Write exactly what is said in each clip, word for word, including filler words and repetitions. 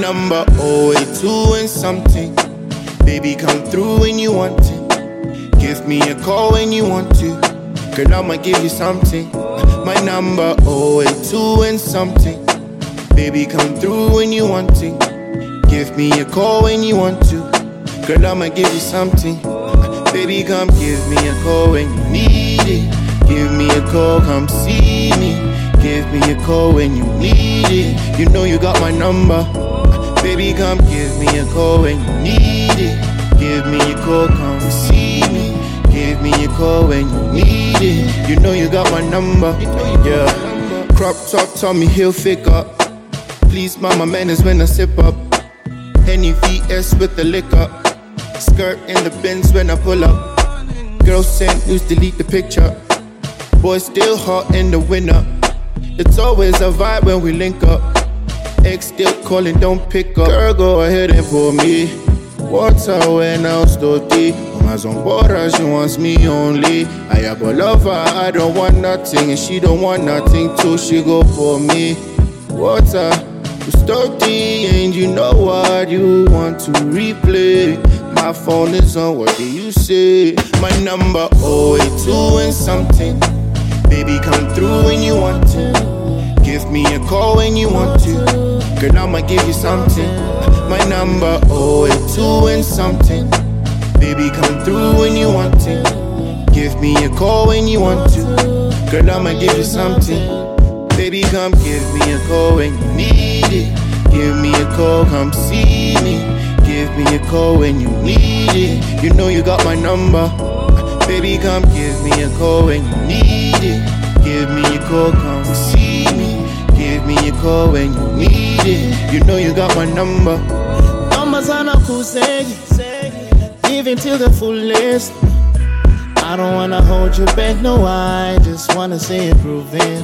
number oh eight two and something. Baby, come through when you want it. Give me a call when you want to. Girl, I'ma give you something. My number oh eight two and something. Baby, come through when you want it. Give me a call when you want to. Girl, I'ma give you something. Baby, come give me a call when you need it. Give me a call, come see me. Give me a call when you need it. You know you got my number. Baby, come give me a call when you need it. Give me a call, come see me. Give me a call when you need it. You know you got my number. Yeah. Crop top, Tommy Hilfiger. Please, mama, manners when I sip up. Henny V S with the liquor. Skirt in the bins when I pull up. Girls send news, delete the picture. Boy still hot in the winter. It's always a vibe when we link up. Ex still calling, don't pick up. Girl, go ahead and pour me water when I'm sticky. Mas on board, she wants me only. I have a lover, I don't want nothing, and she don't want nothing too. She go for me water. You study and you know what you want to replay. My phone is on, what do you say? My number oh eight two and something. Baby, come through when you want to. Give me a call when you want to. Girl, I'ma give you something. My number oh eight two and something. Baby, come through when you want to. Give me a call when you want to. Girl, I'ma give you something. Baby, come give me a call when you need it. Give me a call, come see me. Give me a call when you need it. You know you got my number. Baby, come give me a call when you need it. Give me a call, come see me. Give me a call when you need it. You know you got my number. Amazana kusegi, give till the fullest. I don't wanna hold you back, no, I just wanna see it proven.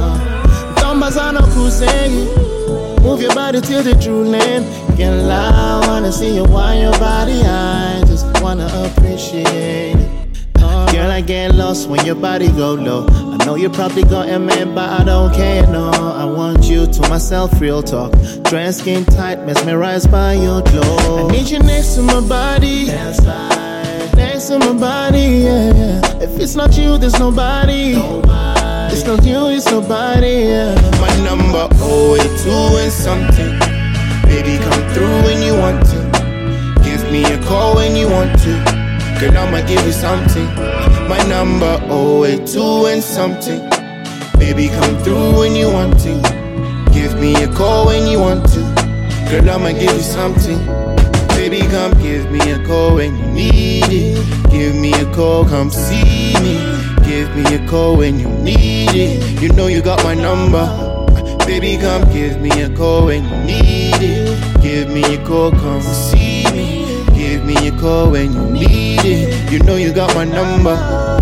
Amazana kusegi, move your body till the true land. Get loud, wanna see you wind your body. I just wanna appreciate it. Girl, I get lost when your body go low. I know you probably got a man, but I don't care, no. I want you to myself, real talk. Dress skin tight, mesmerized by your glow. I need you next to my body, next to my body, yeah, yeah. If it's not you, there's nobody. nobody. It's not you, it's nobody, yeah. My number oh eight two and something. Baby, come through when you want to. Give me a call when you want to. Girl, I'ma give you something. My number oh eight two and something. Baby, come through when you want to. Give me a call when you want to. Girl, I'ma give you something. Baby, come give me a call when you need it. Give me a call, come see me. Give me a call when you need it. You know you got my number. Baby, come give me a call when you need it. Give me a call, come see me. Give me a call when you need it. You know you got my number.